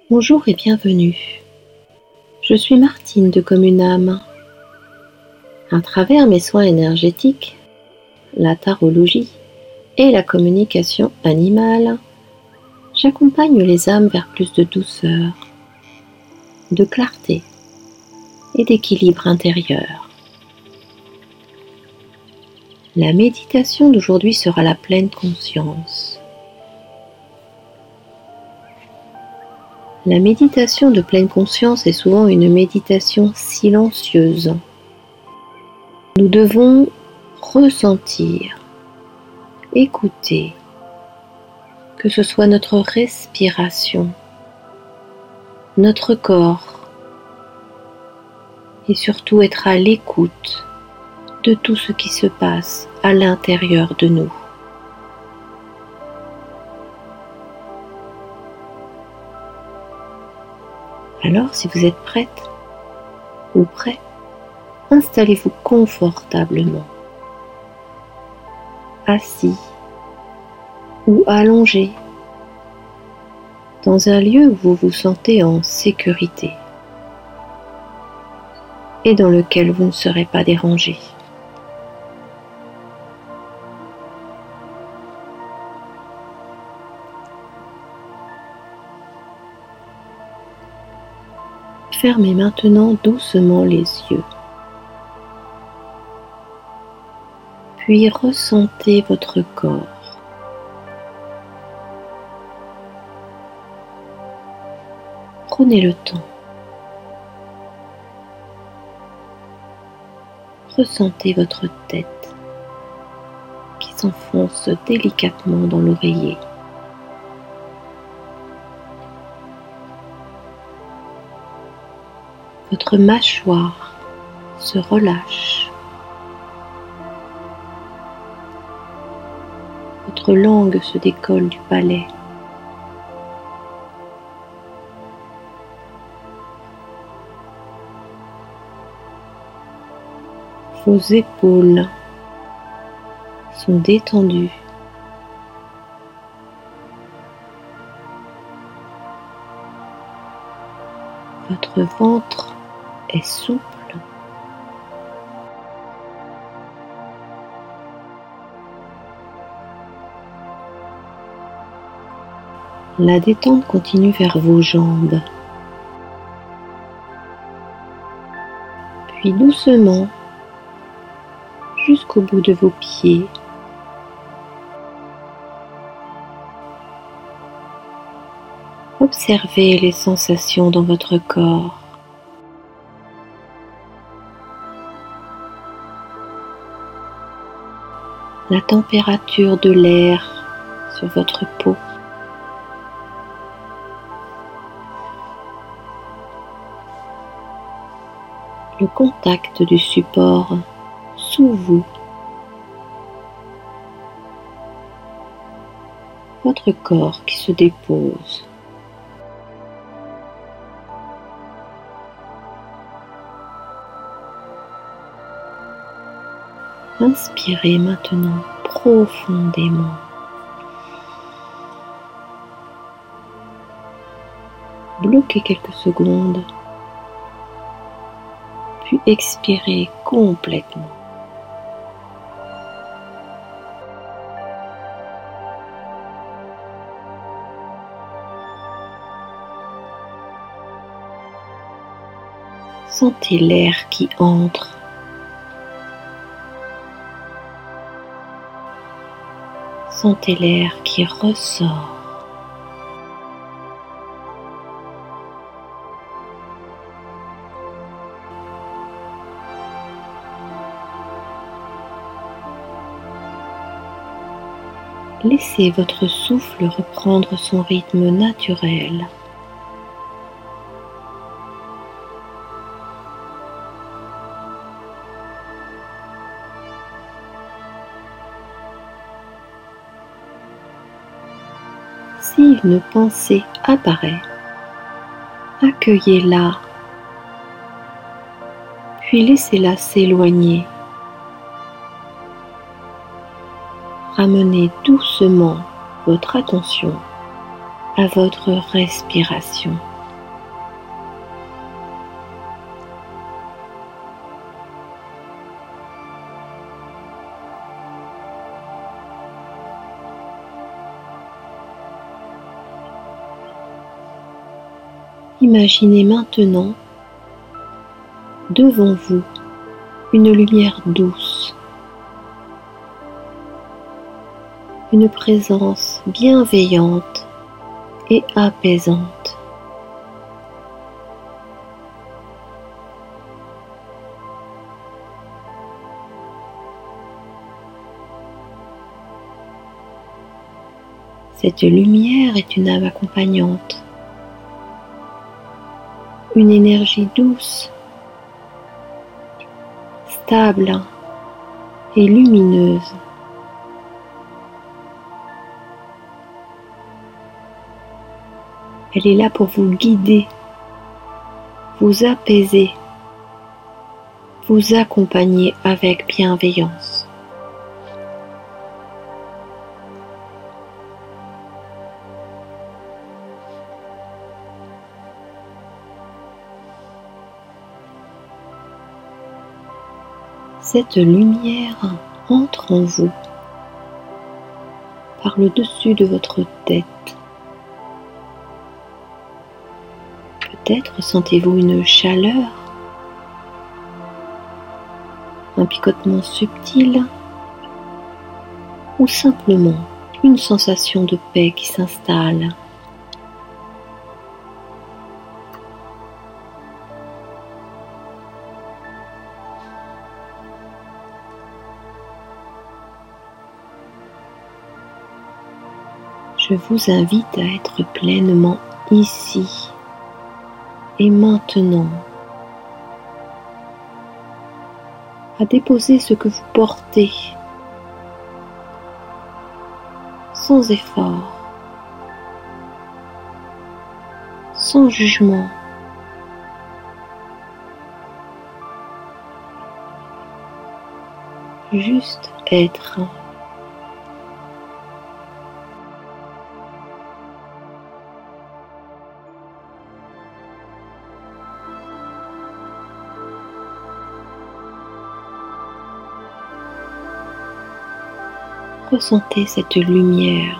Bonjour et bienvenue. Je suis Martine de Comme une âme. À travers mes soins énergétiques, la tarologie et la communication animale, j'accompagne les âmes vers plus de douceur, de clarté et d'équilibre intérieur. La méditation d'aujourd'hui sera la pleine conscience. La méditation de pleine conscience est souvent une méditation silencieuse. Nous devons ressentir, écouter, que ce soit notre respiration, notre corps, et surtout être à l'écoute de tout ce qui se passe à l'intérieur de nous. Alors, si vous êtes prête ou prêt, installez-vous confortablement, assis ou allongé, dans un lieu où vous vous sentez en sécurité et dans lequel vous ne serez pas dérangé. Fermez maintenant doucement les yeux. Puis ressentez votre corps. Prenez le temps. Ressentez votre tête qui s'enfonce délicatement dans l'oreiller. Votre mâchoire se relâche. Votre langue se décolle du palais. Vos épaules sont détendues. Votre ventre est souple. La détente continue vers vos jambes. Puis doucement, jusqu'au bout de vos pieds. Observez les sensations dans votre corps. La température de l'air sur votre peau. Le contact du support sous vous. Votre corps qui se dépose. Inspirez maintenant profondément. Bloquez quelques secondes, puis expirez complètement. Sentez l'air qui entre. Sentez l'air qui ressort. Laissez votre souffle reprendre son rythme naturel. Si une pensée apparaît, accueillez-la, puis laissez-la s'éloigner. Ramenez doucement votre attention à votre respiration. Imaginez maintenant devant vous une lumière douce, une présence bienveillante et apaisante. Cette lumière est une âme accompagnante, une énergie douce, stable et lumineuse. Elle est là pour vous guider, vous apaiser, vous accompagner avec bienveillance. Cette lumière entre en vous par le dessus de votre tête. Peut-être sentez-vous une chaleur, un picotement subtil ou simplement une sensation de paix qui s'installe. Je vous invite à être pleinement ici et maintenant, à déposer ce que vous portez sans effort, sans jugement. Juste être. Ressentez cette lumière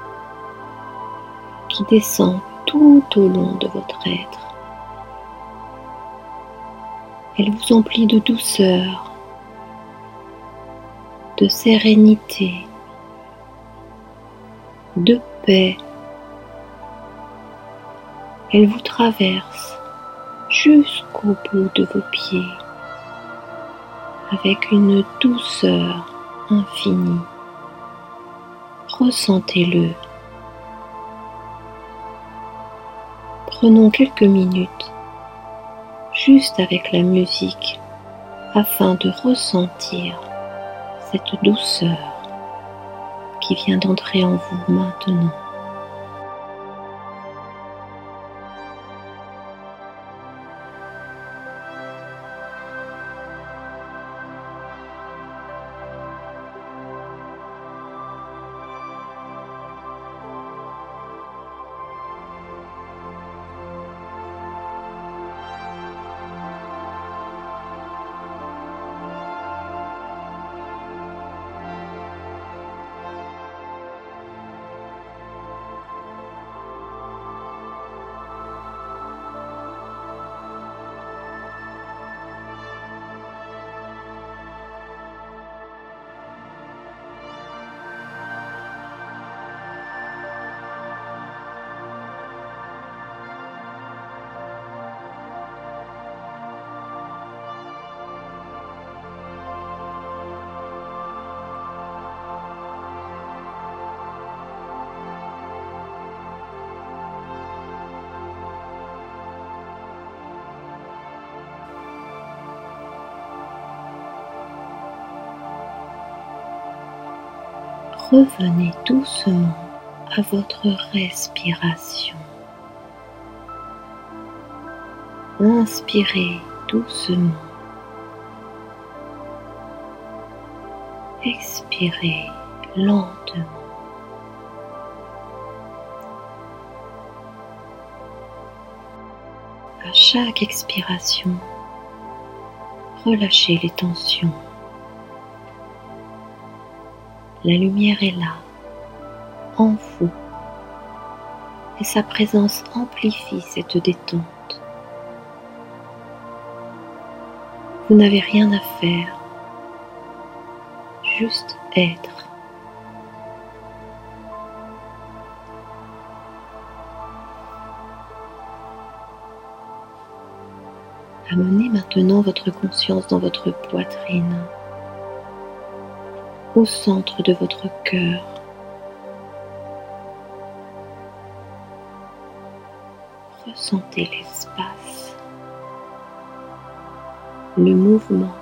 qui descend tout au long de votre être. Elle vous emplit de douceur, de sérénité, de paix. Elle vous traverse jusqu'au bout de vos pieds avec une douceur infinie. Ressentez-le. Prenons quelques minutes juste avec la musique afin de ressentir cette douceur qui vient d'entrer en vous maintenant. Revenez doucement à votre respiration. Inspirez doucement. Expirez lentement. À chaque expiration, relâchez les tensions. La lumière est là, en vous. et sa présence amplifie cette détente. Vous n'avez rien à faire, juste être. Amenez maintenant votre conscience dans votre poitrine, au centre de votre cœur. Ressentez l'espace, le mouvement,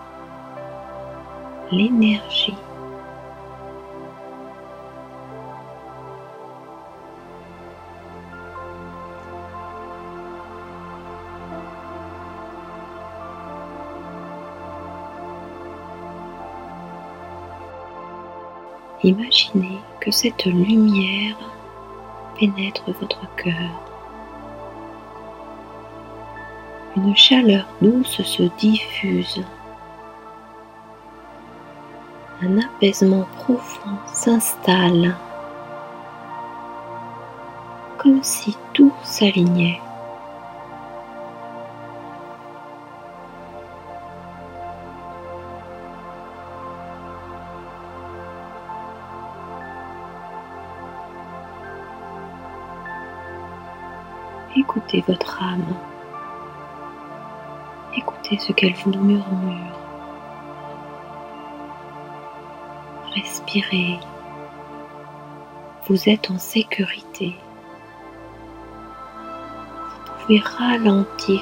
l'énergie. Imaginez que cette lumière pénètre votre cœur. Une chaleur douce se diffuse. Un apaisement profond s'installe, comme si tout s'alignait. Écoutez votre âme. Écoutez ce qu'elle vous murmure. Respirez. Vous êtes en sécurité. Vous pouvez ralentir,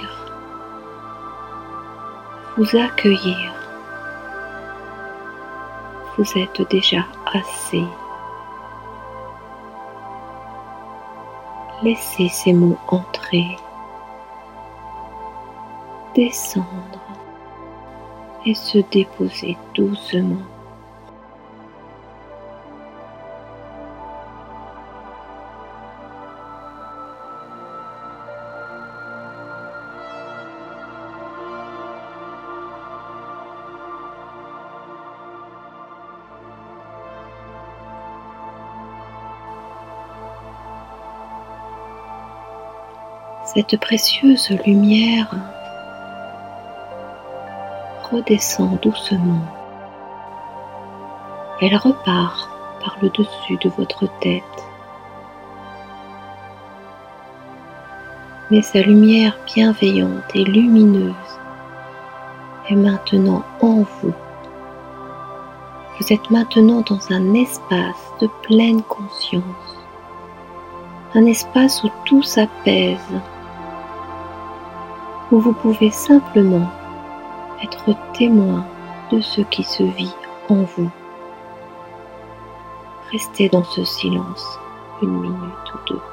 vous accueillir. Vous êtes déjà assez. Laissez ces mots entrer, descendre et se déposer doucement. Cette précieuse lumière redescend doucement. Elle repart par le dessus de votre tête. Mais sa lumière bienveillante et lumineuse est maintenant en vous. Vous êtes maintenant dans un espace de pleine conscience. Un espace où tout s'apaise, où vous pouvez simplement être témoin de ce qui se vit en vous. Restez dans ce silence 1 minute ou 2.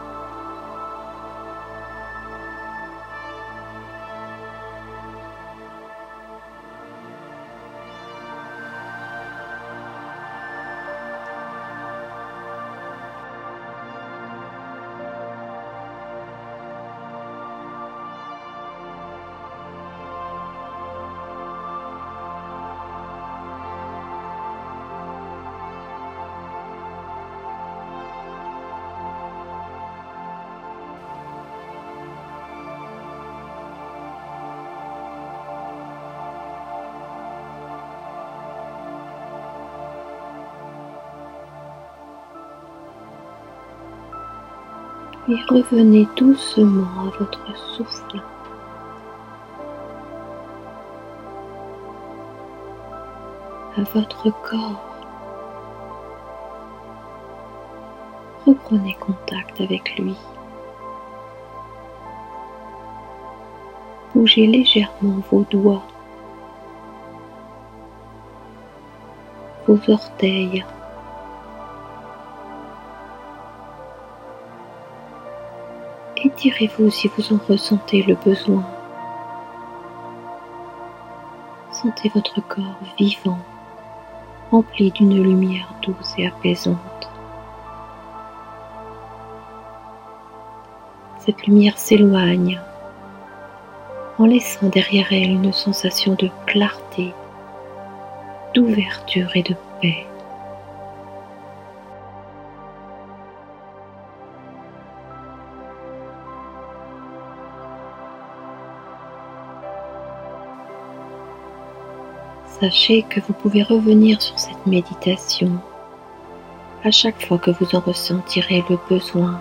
Puis revenez doucement à votre souffle. À votre corps. Reprenez contact avec lui. Bougez légèrement vos doigts, vos orteils. Étirez-vous si vous en ressentez le besoin. Sentez votre corps vivant, rempli d'une lumière douce et apaisante. Cette lumière s'éloigne en laissant derrière elle une sensation de clarté, d'ouverture et de paix. Sachez que vous pouvez revenir sur cette méditation à chaque fois que vous en ressentirez le besoin.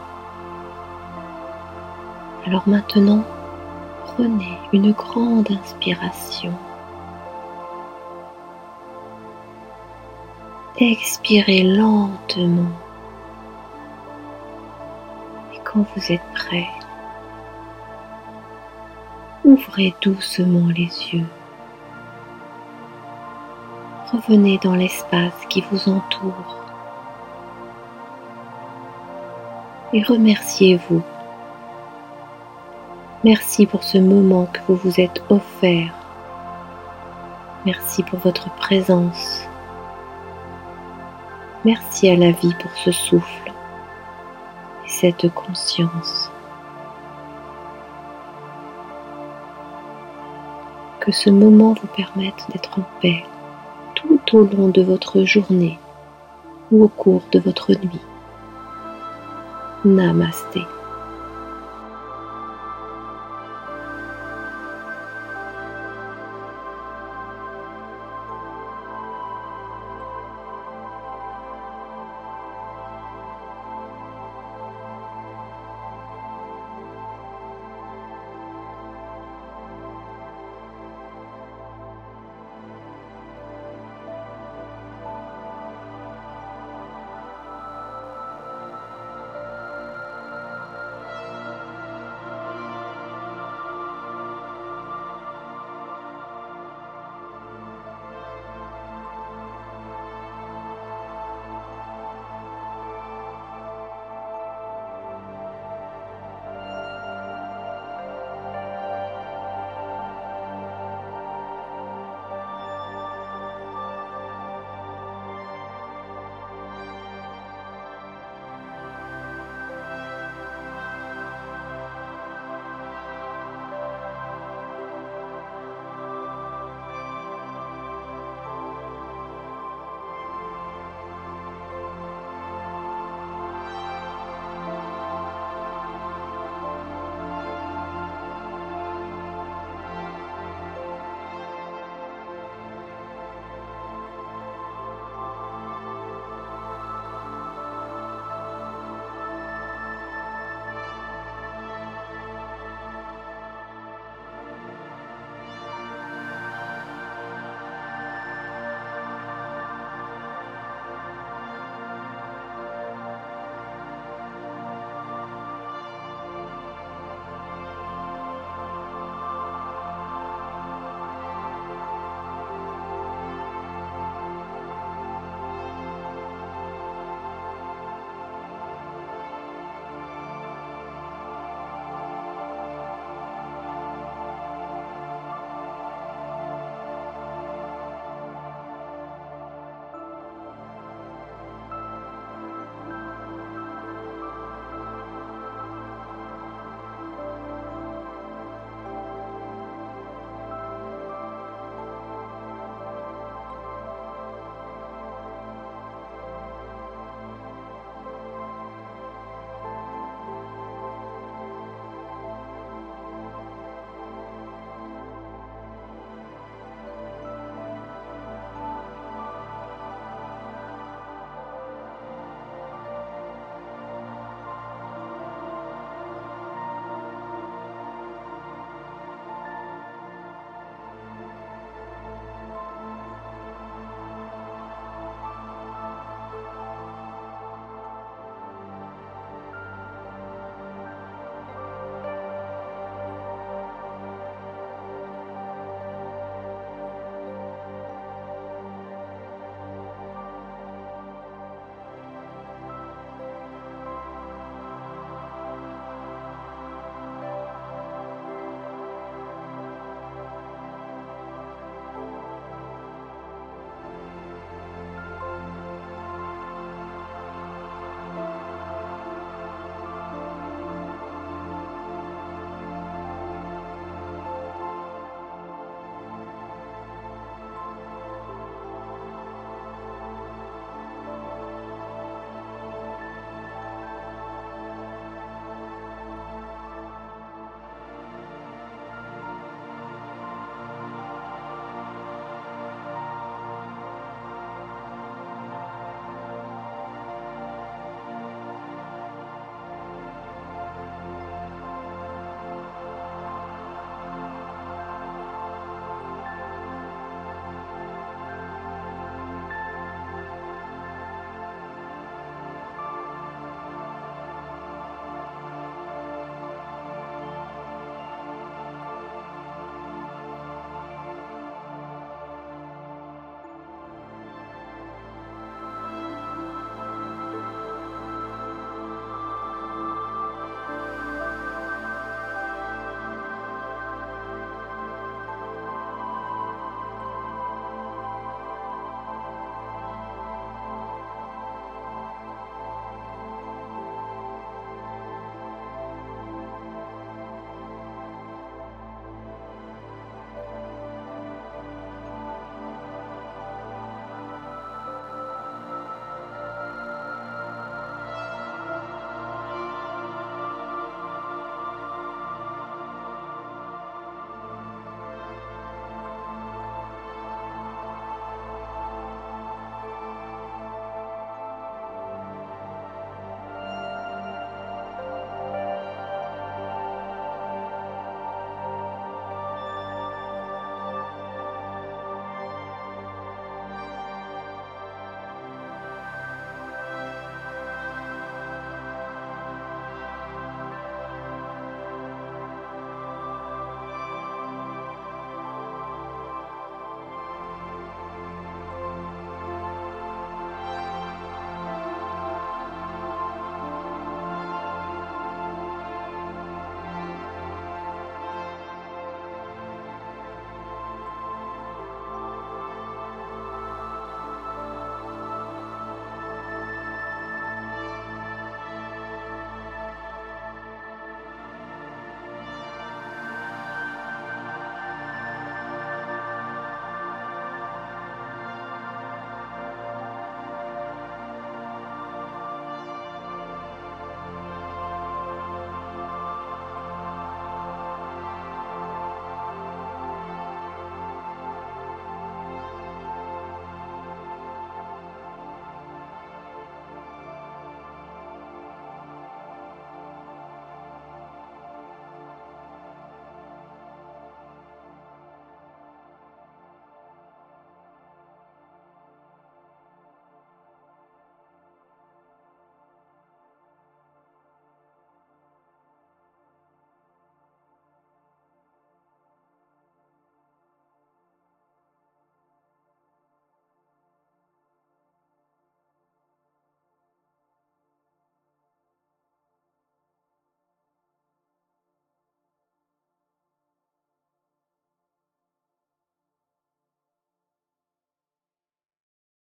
Alors maintenant, prenez une grande inspiration. Expirez lentement. Et quand vous êtes prêt, ouvrez doucement les yeux. Revenez dans l'espace qui vous entoure et remerciez-vous. Merci pour ce moment que vous vous êtes offert. Merci pour votre présence. Merci à la vie pour ce souffle et cette conscience. Que ce moment vous permette d'être en paix tout au long de votre journée ou au cours de votre nuit. Namasté.